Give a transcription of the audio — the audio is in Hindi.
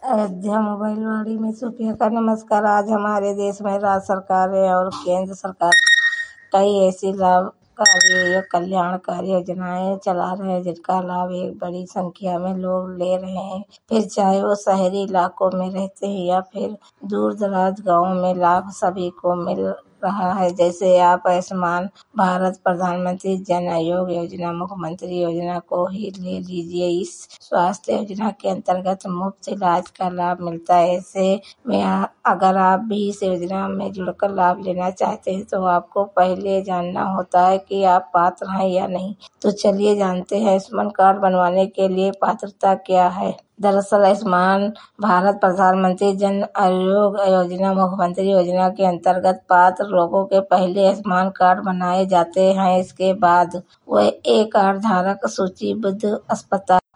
अयोध्या मोबाइलवाड़ी में सुखिया का नमस्कार। आज हमारे देश में राज्य सरकारें और केंद्र सरकार कई ऐसी लाभकारी या कल्याणकारी योजनाएं चला रहे हैं जिनका लाभ एक बड़ी संख्या में लोग ले रहे हैं। फिर चाहे वो शहरी इलाकों में रहते हैं या फिर दूर दराज गाँव में, लाभ सभी को मिल रहा है। जैसे आप आयुष्मान भारत, प्रधानमंत्री जन आरोग्य योजना, मुख्यमंत्री योजना को ही ले लीजिए। इस स्वास्थ्य योजना के अंतर्गत मुफ्त इलाज का लाभ मिलता है। ऐसे में अगर आप भी इस योजना में जुड़कर लाभ लेना चाहते हैं तो आपको पहले जानना होता है कि आप पात्र हैं या नहीं। तो चलिए जानते हैं आयुष्मान कार्ड बनवाने के लिए पात्रता क्या है। दरअसल आयुष्मान भारत, प्रधानमंत्री जन आरोग्य योजना, मुख्यमंत्री योजना के अंतर्गत पात्र लोगों के पहले आयुष्मान कार्ड बनाए जाते हैं। इसके बाद वह एक कार्ड धारक सूचीबद्ध अस्पताल